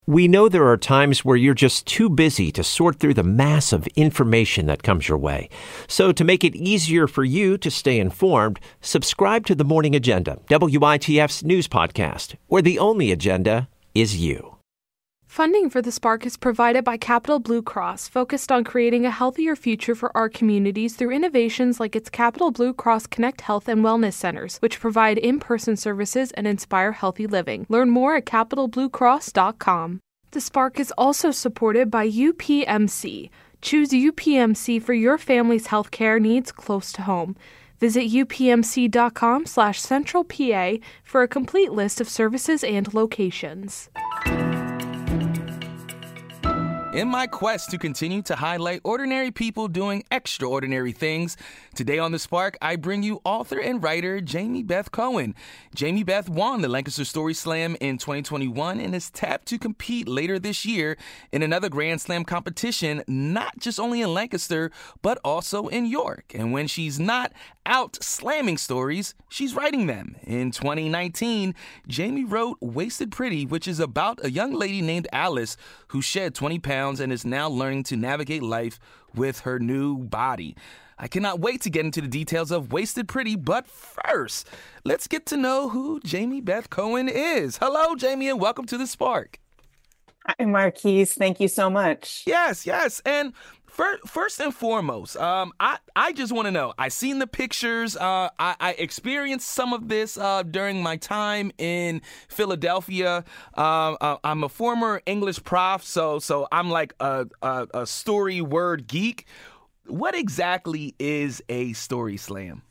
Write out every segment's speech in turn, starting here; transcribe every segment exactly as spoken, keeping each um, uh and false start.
We know there are times where you're just too busy to sort through the mass of information that comes your way. So to make it easier for you to stay informed, subscribe to The Morning Agenda, W I T F's news podcast, where the only agenda is you. Funding for the Spark is provided by Capital Blue Cross, focused on creating a healthier future for our communities through innovations like its Capital Blue Cross Connect Health and Wellness Centers, which provide in-person services and inspire healthy living. Learn more at capital blue cross dot com. The Spark is also supported by U P M C. Choose U P M C for your family's healthcare needs close to home. Visit U P M C dot com slash central P A for a complete list of services and locations. In my quest to continue to highlight ordinary people doing extraordinary things, today on The Spark, I bring you author and writer Jamie Beth Cohen. Jamie Beth won the Lancaster Story Slam in twenty twenty-one and is tapped to compete later this year in another Grand Slam competition, not just only in Lancaster, but also in York. And when she's not out slamming stories, she's writing them. In twenty nineteen, Jamie wrote Wasted Pretty, which is about a young lady named Alice who shed twenty pounds and is now learning to navigate life with her new body. I cannot wait to get into the details of Wasted Pretty, but first, let's get to know who Jamie Beth Cohen is. Hello, Jamie, and welcome to The Spark. Hi, Marquise. Thank you so much. Yes, yes. And first, first and foremost, um, I, I just want to know, I seen the pictures. Uh, I, I experienced some of this uh, during my time in Philadelphia. Uh, uh, I'm a former English prof, so so I'm like a, a, a story word geek. What exactly is a story slam?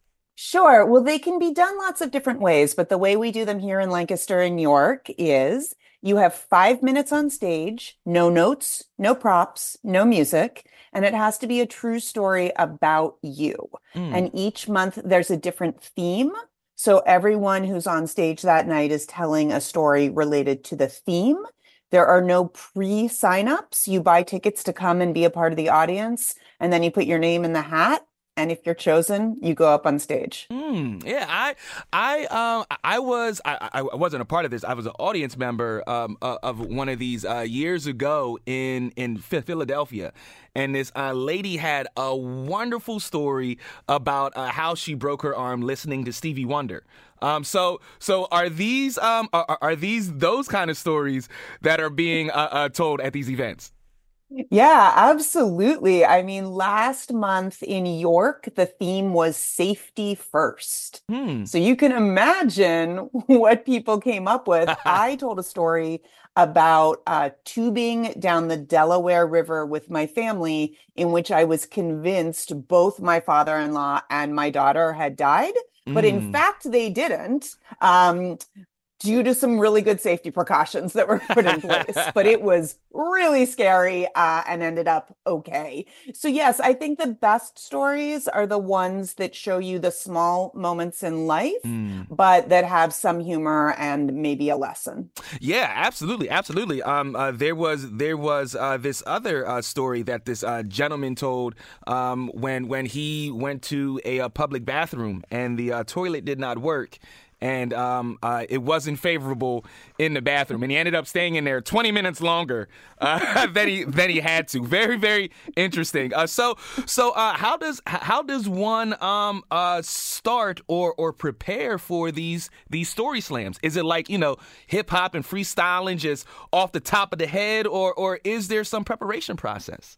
Sure. Well, they can be done lots of different ways, but the way we do them here in Lancaster and York is you have five minutes on stage, no notes, no props, no music, and it has to be a true story about you. Mm. And each month there's a different theme. So everyone who's on stage that night is telling a story related to the theme. There are no pre-signups. You buy tickets to come and be a part of the audience, and then you put your name in the hat. And if you're chosen, you go up on stage. Mm, yeah, I, I, um, I was, I, I wasn't a part of this. I was an audience member um, uh, of one of these uh, years ago in in Philadelphia, and this uh, lady had a wonderful story about uh, how she broke her arm listening to Stevie Wonder. Um, so, so are these, um, are, are these those kind of stories that are being uh, uh, told at these events? Yeah, absolutely. I mean, last month in York, the theme was safety first. Hmm. So you can imagine what people came up with. I told a story about uh, tubing down the Delaware River with my family, in which I was convinced both my father-in-law and my daughter had died. But mm. in fact, they didn't. Um, due to some really good safety precautions that were put in place. But it was really scary uh, and ended up okay. So yes, I think the best stories are the ones that show you the small moments in life, mm. but that have some humor and maybe a lesson. Yeah, absolutely. Absolutely. Um, uh, there was there was uh, this other uh, story that this uh, gentleman told um, when, when he went to a, a public bathroom and the uh, toilet did not work. And um, uh, it wasn't favorable in the bathroom, and he ended up staying in there twenty minutes longer uh, than he than he had to. Very, very interesting. Uh, so, so uh, how does how does one um, uh, start or or prepare for these these story slams? Is it like, you know, hip hop and freestyling just off the top of the head, or or is there some preparation process?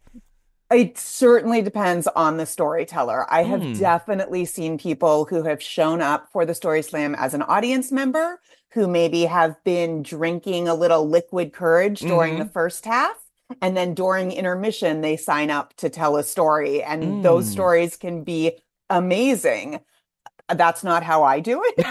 It certainly depends on the storyteller. I have mm. definitely seen people who have shown up for the Story Slam as an audience member who maybe have been drinking a little liquid courage during mm-hmm. the first half. And then during intermission, they sign up to tell a story. And mm. those stories can be amazing. That's not how I do it.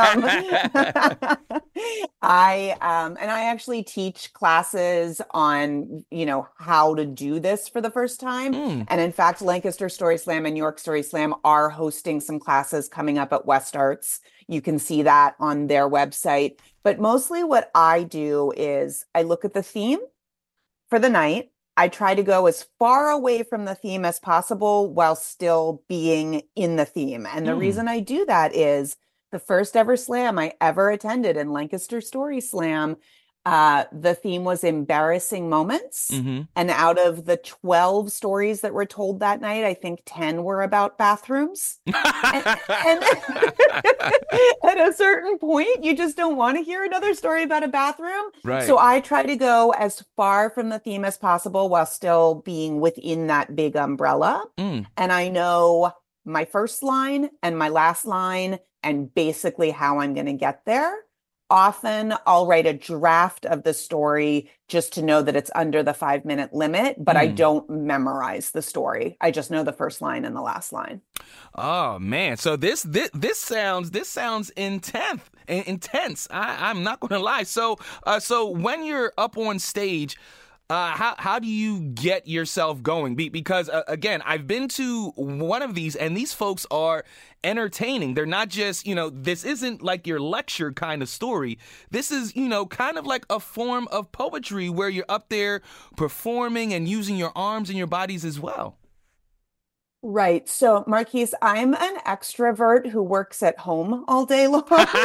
um, I um, and I actually teach classes on, you know, how to do this for the first time. Mm. And in fact, Lancaster Story Slam and York Story Slam are hosting some classes coming up at West Arts. You can see that on their website. But mostly what I do is I look at the theme for the night. I try to go as far away from the theme as possible while still being in the theme. And the mm. reason I do that is the first ever slam I ever attended in Lancaster Story Slam, Uh, the theme was embarrassing moments. Mm-hmm. And out of the twelve stories that were told that night, I think ten were about bathrooms. and, and at a certain point, you just don't want to hear another story about a bathroom. Right. So I try to go as far from the theme as possible while still being within that big umbrella. Mm. And I know my first line and my last line and basically how I'm going to get there. Often I'll write a draft of the story just to know that it's under the five minute limit, but mm. I don't memorize the story. I just know the first line and the last line. Oh man. So this, this, this sounds, this sounds intense, intense. I, I'm not going to lie. So, uh, so when you're up on stage, Uh, how how do you get yourself going? Be, because, uh, again, I've been to one of these, and these folks are entertaining. They're not just, you know, this isn't like your lecture kind of story. This is, you know, kind of like a form of poetry where you're up there performing and using your arms and your bodies as well. Right. So, Marquise, I'm an extrovert who works at home all day long.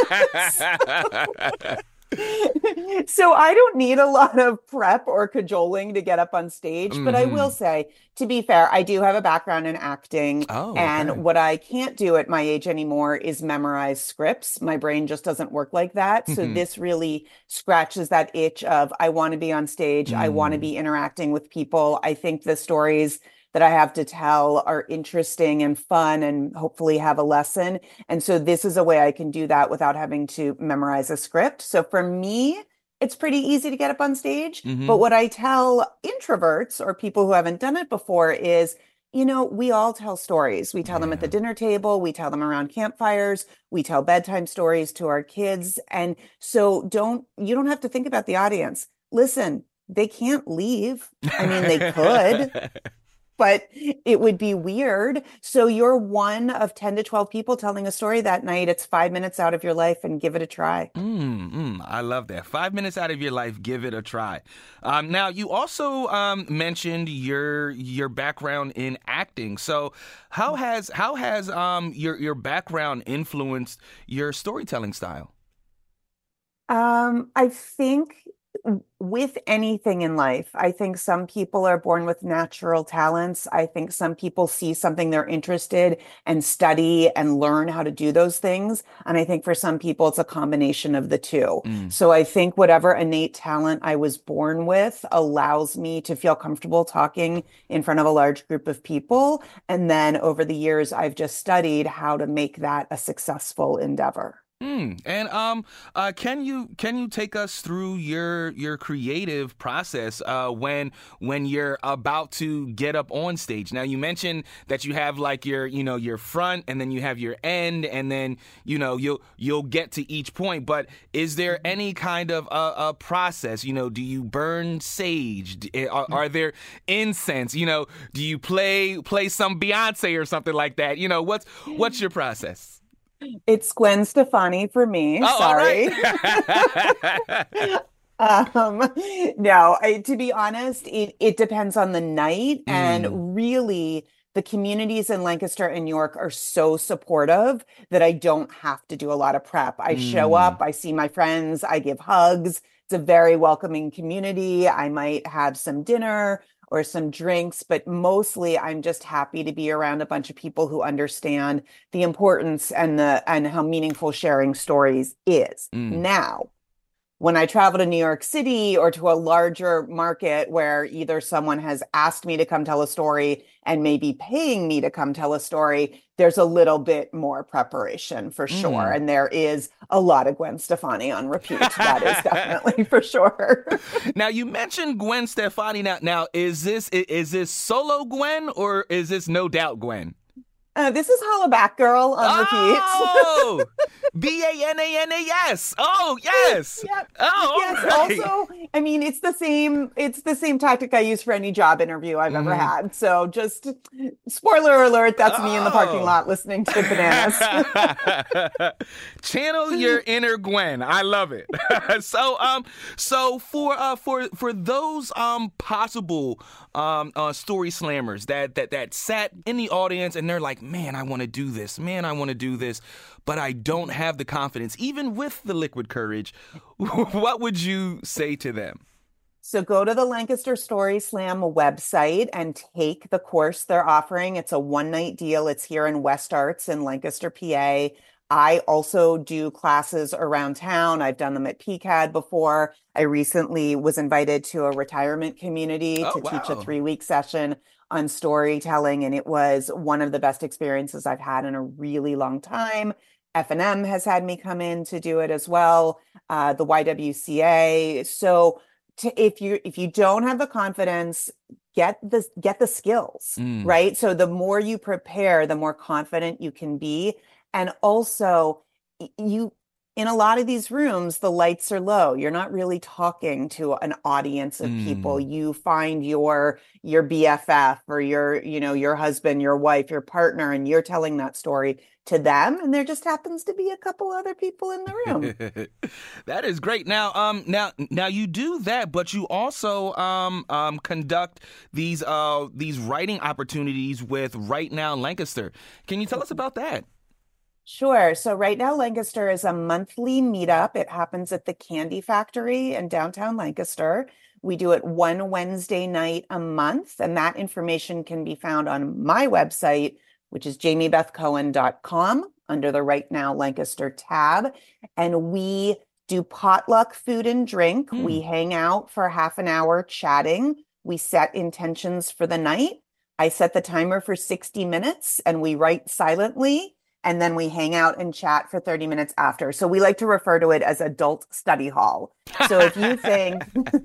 So I don't need a lot of prep or cajoling to get up on stage, mm-hmm. but I will say, to be fair, I do have a background in acting. Oh, and okay. What I can't do at my age anymore is memorize scripts. My brain just doesn't work like that. So mm-hmm. this really scratches that itch of I want to be on stage. Mm. I want to be interacting with people. I think the stories that I have to tell are interesting and fun and hopefully have a lesson. And so this is a way I can do that without having to memorize a script. So for me, it's pretty easy to get up on stage. Mm-hmm. But what I tell introverts or people who haven't done it before is, you know, we all tell stories. We tell yeah. them at the dinner table. We tell them around campfires. We tell bedtime stories to our kids. And so don't, you don't have to think about the audience. Listen, they can't leave. I mean, they could. But it would be weird. So you're one of ten to twelve people telling a story that night. It's five minutes out of your life and give it a try. Mm, mm, I love that. Five minutes out of your life, give it a try. Um, now, you also um, mentioned your your background in acting. So how has how has um, your, your background influenced your storytelling style? Um, I think with anything in life, I think some people are born with natural talents. I think some people see something they're interested and study and learn how to do those things. And I think for some people, it's a combination of the two. Mm. So I think whatever innate talent I was born with allows me to feel comfortable talking in front of a large group of people. And then over the years, I've just studied how to make that a successful endeavor. Mm. And um, uh, can you can you take us through your your creative process uh, when when you're about to get up on stage? Now, you mentioned that you have like your you know your front and then you have your end and then you know you'll you'll get to each point. But is there any kind of a, a process? You know, do you burn sage? Are, are there incense? You know, do you play play some Beyonce or something like that? You know, what's what's your process? It's Gwen Stefani for me. Oh, Sorry. All right. um, no, I, to be honest, it, it depends on the night. Mm. And really, the communities in Lancaster and York are so supportive that I don't have to do a lot of prep. I mm. show up, I see my friends, I give hugs. It's a very welcoming community. I might have some dinner or some drinks, but mostly I'm just happy to be around a bunch of people who understand the importance and the and how meaningful sharing stories is. Mm. Now, when I travel to New York City or to a larger market where either someone has asked me to come tell a story and maybe paying me to come tell a story, there's a little bit more preparation for sure. Mm. And there is a lot of Gwen Stefani on repeat. That is definitely for sure. Now, you mentioned Gwen Stefani. Now, now is this is this solo Gwen or is this No Doubt Gwen? Uh, this is Holla Back Girl on repeat. Oh, B A N A N A S. Oh, yes. Yep. Oh, yes. Right. Also, I mean, it's the same. It's the same tactic I use for any job interview I've mm-hmm. ever had. So, just spoiler alert. That's oh. me in the parking lot listening to Bananas. Channel your inner Gwen. I love it. so, um, so for uh, for for those um possible um uh, story slammers that that that sat in the audience and they're like, man, I want to do this. Man, I want to do this, but I don't have the confidence, even with the liquid courage. What would you say to them? So go to the Lancaster Story Slam website and take the course they're offering. It's a one-night deal. It's here in West Arts in Lancaster, P A. I also do classes around town. I've done them at P C A D before. I recently was invited to a retirement community Oh, to wow. teach a three-week session on storytelling, and it was one of the best experiences I've had in a really long time. F and M has had me come in to do it as well, uh, the Y W C A. So to, if you if you don't have the confidence, get the get the skills, Mm. right? So the more you prepare, the more confident you can be. And also, you in a lot of these rooms, the lights are low. You're not really talking to an audience of people. Mm. You find your your B F F or your, you know, your husband, your wife, your partner, and you're telling that story to them. And there just happens to be a couple other people in the room. That is great. Now, um, now, now you do that, but you also um, um, conduct these uh, these writing opportunities with Right Now Lancaster. Can you tell us about that? Sure. So Right Now Lancaster is a monthly meetup. It happens at the Candy Factory in downtown Lancaster. We do it one Wednesday night a month, and that information can be found on my website, which is jamie beth cohen dot com under the Right Now Lancaster tab. And we do potluck food and drink. Hmm. We hang out for half an hour chatting. We set intentions for the night. I set the timer for sixty minutes and we write silently. And then we hang out and chat for thirty minutes after. So we like to refer to it as adult study hall. So if you think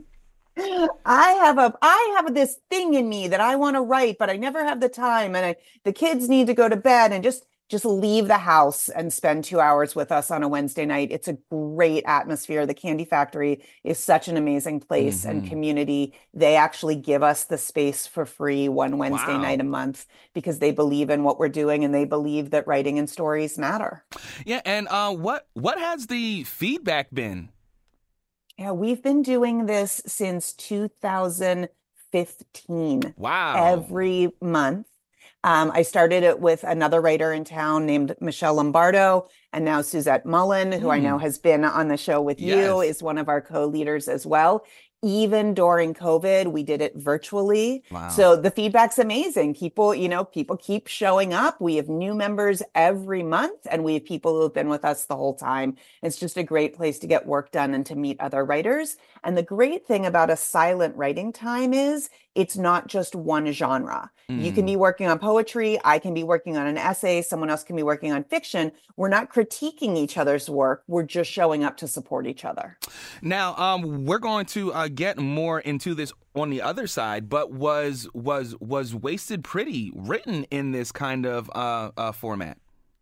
I have a I have this thing in me that I want to write, but I never have the time, and I, the kids need to go to bed, and just just leave the house and spend two hours with us on a Wednesday night. It's a great atmosphere. The Candy Factory is such an amazing place Mm-hmm. and community. They actually give us the space for free one Wednesday Wow. night a month because they believe in what we're doing and they believe that writing and stories matter. Yeah, and uh, what what has the feedback been? Yeah, we've been doing this since two thousand fifteen. Wow. Every month. Um, I started it with another writer in town named Michelle Lombardo, and now Suzette Mullen, who I know has been on the show with you, Yes. is one of our co-leaders as well. Even during COVID, we did it virtually. Wow. So the feedback's amazing. People, you know, people keep showing up. We have new members every month, and we have people who have been with us the whole time. It's just a great place to get work done and to meet other writers. And the great thing about a silent writing time is it's not just one genre. You can be working on poetry. I can be working on an essay. Someone else can be working on fiction. We're not critiquing each other's work. We're just showing up to support each other. Now, um, we're going to uh, get more into this on the other side, but was was was Wasted Pretty written in this kind of uh, uh, format?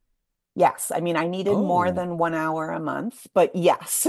Yes. I mean, I needed Oh. more than one hour a month, but yes,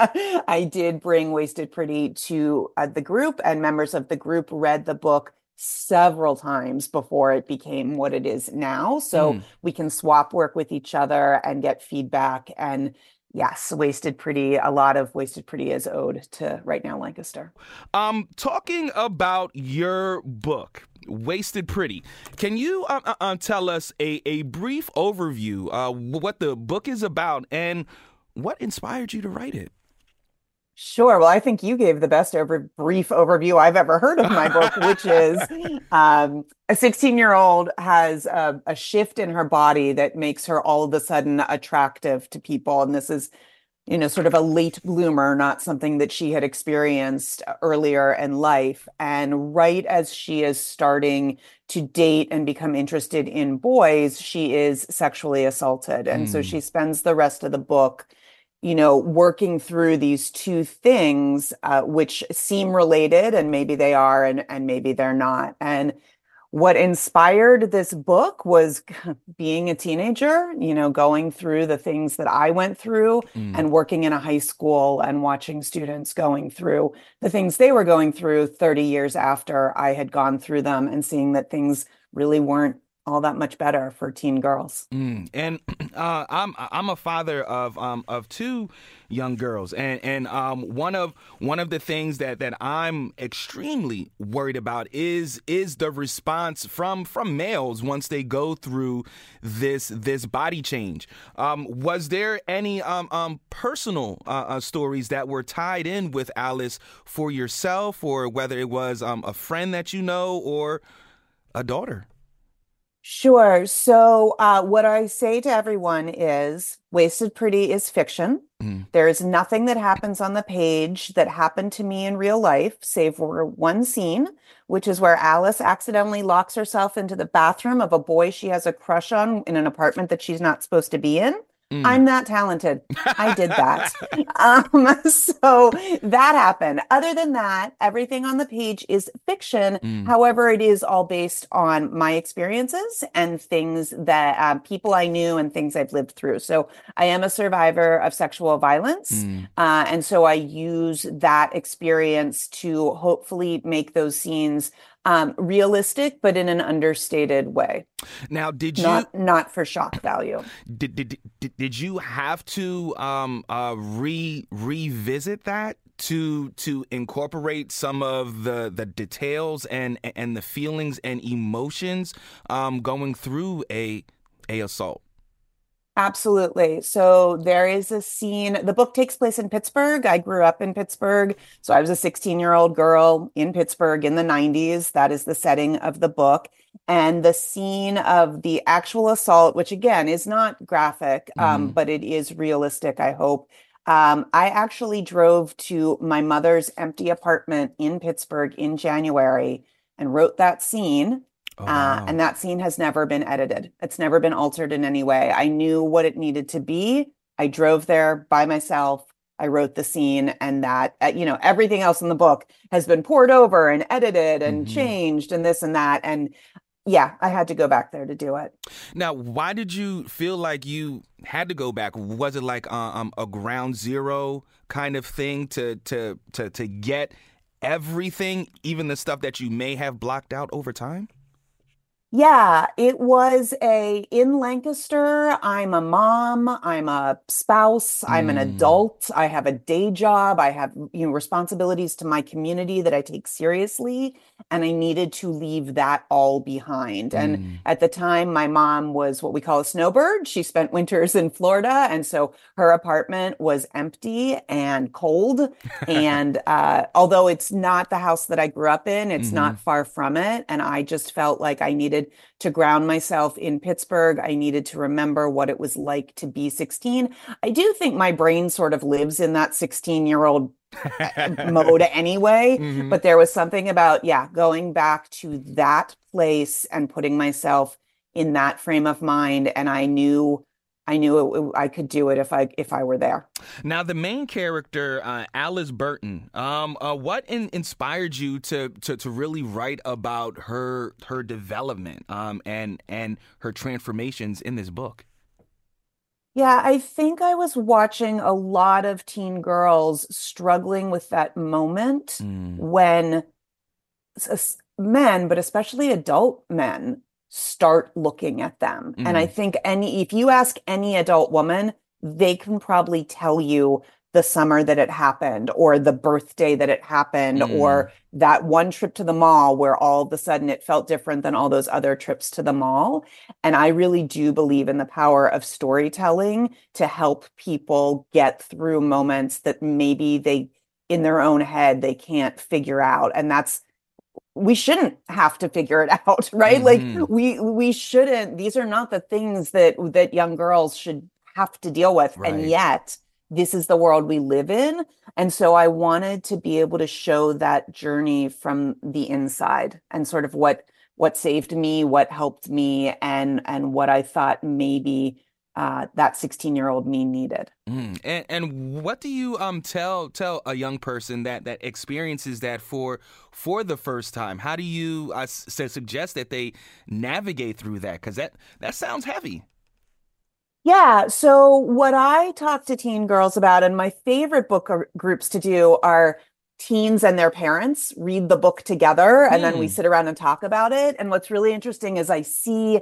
I did bring Wasted Pretty to uh, the group, and members of the group read the book several times before it became what it is now. So Mm. we can swap work with each other and get feedback. And yes, Wasted Pretty, a lot of Wasted Pretty is owed to Right Now Lancaster. Um, talking about your book, Wasted Pretty, can you uh, uh, uh, tell us a, a brief overview uh, what the book is about and what inspired you to write it? Sure. Well, I think you gave the best over brief overview I've ever heard of my book, which is um, a sixteen-year-old has a, a shift in her body that makes her all of a sudden attractive to people. And this is, you know, sort of a late bloomer, not something that she had experienced earlier in life. And right as she is starting to date and become interested in boys, she is sexually assaulted. And so Mm. she spends the rest of the book, you know, working through these two things, uh, which seem related, and maybe they are, and, and maybe they're not. And what inspired this book was being a teenager, you know, going through the things that I went through Mm. and working in a high school and watching students going through the things they were going through thirty years after I had gone through them, and seeing that things really weren't all that much better for teen girls. Mm. And uh, I'm I'm a father of um of two young girls, and and um one of one of the things that that I'm extremely worried about is is the response from from males once they go through this this body change. Um, was there any um um personal uh, uh, stories that were tied in with Alice for yourself, or whether it was um a friend that you know or a daughter? Sure. So, uh, what I say to everyone is Wasted Pretty is fiction. Mm. There is nothing that happens on the page that happened to me in real life, save for one scene, which is where Alice accidentally locks herself into the bathroom of a boy she has a crush on in an apartment that she's not supposed to be in. Mm. I'm that talented. I did that. um, so that happened. Other than that, everything on the page is fiction. Mm. However, it is all based on my experiences and things that uh, people I knew and things I've lived through. So I am a survivor of sexual violence. Mm. Uh, and so I use that experience to hopefully make those scenes Um, realistic, but in an understated way. Now, did you not not for shock value? Did did did, did you have to um uh re revisit that to to incorporate some of the the details and and the feelings and emotions um going through a a assault? Absolutely. So there is a scene. The book takes place in Pittsburgh. I grew up in Pittsburgh. So I was a sixteen-year-old girl in Pittsburgh in the nineties. That is the setting of the book. And the scene of the actual assault, which again is not graphic, mm-hmm. um, but it is realistic, I hope. Um, I actually drove to my mother's empty apartment in Pittsburgh in January and wrote that scene. Oh, wow. uh, and that scene has never been edited. It's never been altered in any way. I knew what it needed to be. I drove there by myself. I wrote the scene, and that, uh, you know, everything else in the book has been poured over and edited and mm-hmm. changed and this and that. And yeah, I had to go back there to do it. Now, why did you feel like you had to go back? Was it like uh, um, a ground zero kind of thing to to to to get everything, even the stuff that you may have blocked out over time? Yeah, it was a in Lancaster. I'm a mom. I'm a spouse. I'm mm. an adult. I have a day job. I have, you know, responsibilities to my community that I take seriously. And I needed to leave that all behind. Mm. And at the time, my mom was what we call a snowbird. She spent winters in Florida. And so her apartment was empty and cold. and uh, although it's not the house that I grew up in, it's mm-hmm. not far from it. And I just felt like I needed to ground myself in Pittsburgh. I needed to remember what it was like to be sixteen. I do think my brain sort of lives in that sixteen-year-old mode anyway, mm-hmm. but there was something about, yeah, going back to that place and putting myself in that frame of mind. And I knew I knew it, it, I could do it if I if I were there. Now, the main character, uh, Alice Burton, um, uh, what in, inspired you to, to to really write about her her development um, and and her transformations in this book? Yeah, I think I was watching a lot of teen girls struggling with that moment mm. when men, but especially adult men, start looking at them. Mm. And I think any, if you ask any adult woman, they can probably tell you the summer that it happened, or the birthday that it happened, mm. or that one trip to the mall where all of a sudden it felt different than all those other trips to the mall. And I really do believe in the power of storytelling to help people get through moments that maybe they, in their own head, they can't figure out. And that's, we shouldn't have to figure it out, right? Mm-hmm. Like we we shouldn't. These are not the things that that young girls should have to deal with, right. And yet this is the world we live in. And so I wanted to be able to show that journey from the inside and sort of what what saved me, what helped me, and and what I thought maybe uh, that sixteen-year-old me needed. Mm. And, and what do you um tell tell a young person that that experiences that for for the first time? How do you uh, s- suggest that they navigate through that? Because that that sounds heavy. Yeah. So what I talk to teen girls about, and my favorite book groups to do, are teens and their parents read the book together, and mm. then we sit around and talk about it. And what's really interesting is I see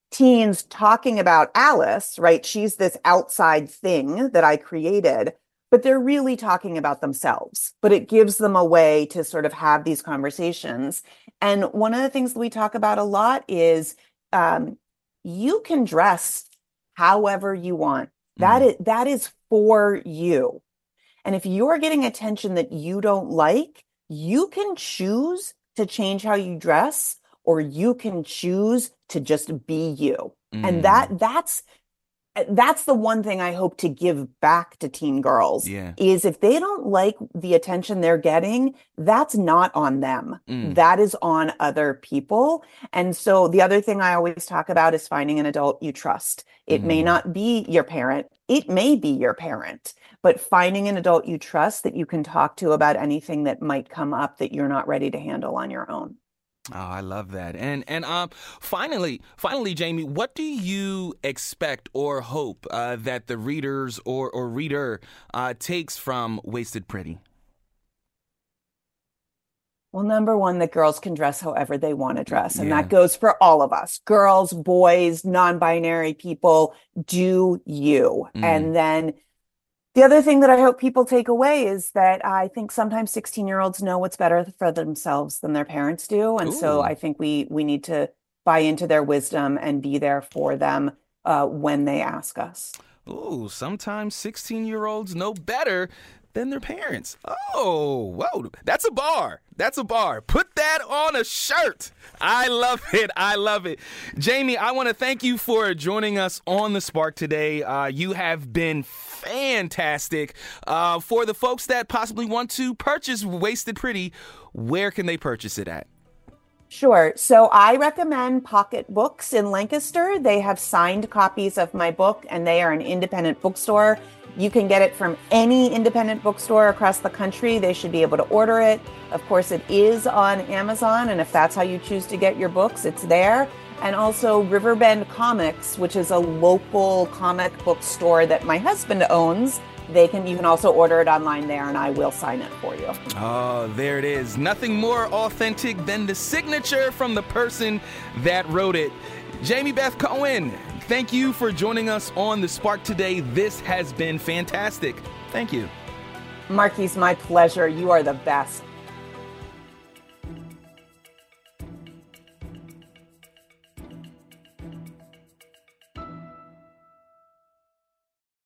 teens talking about Alice, right? She's this outside thing that I created, but they're really talking about themselves. But it gives them a way to sort of have these conversations. And one of the things that we talk about a lot is um, you can dress however you want. That Mm. is, that is for you. And if you're getting attention that you don't like, you can choose to change how you dress, or you can choose to just be you. Mm. And that that's that's the one thing I hope to give back to teen girls Yeah. is if they don't like the attention they're getting, that's not on them. Mm. That is on other people. And so the other thing I always talk about is finding an adult you trust. It may Mm. not be your parent. It may be your parent, but finding an adult you trust that you can talk to about anything that might come up that you're not ready to handle on your own. Oh, I love that. And and um, finally, finally, Jamie, what do you expect or hope uh, that the readers or or reader uh, takes from Wasted Pretty? Well, number one, that girls can dress however they want to dress. And Yeah. that goes for all of us, girls, boys, non-binary people, do you. Mm. And then the other thing that I hope people take away is that I think sometimes sixteen-year-olds know what's better for themselves than their parents do. And so Ooh. I think we we need to buy into their wisdom and be there for them uh, when they ask us. Ooh, sometimes sixteen-year-olds know better than their parents. Oh, whoa, that's a bar. That's a bar. Put that on a shirt. I love it. I love it. Jamie, I want to thank you for joining us on The Spark today. Uh, you have been fantastic. Uh, for the folks that possibly want to purchase Wasted Pretty, where can they purchase it at? Sure. So I recommend Pocket Books in Lancaster. They have signed copies of my book, and they are an independent bookstore. You can get it from any independent bookstore across the country. They should be able to order it. Of course, it is on Amazon, and if that's how you choose to get your books, it's there. And also Riverbend Comics, which is a local comic book store that my husband owns. They can, you can also order it online there, and I will sign it for you. Oh, there it is. Nothing more authentic than the signature from the person that wrote it. Jamie Beth Cohen, thank you for joining us on The Spark today. This has been fantastic. Thank you. Marquise, my pleasure. You are the best.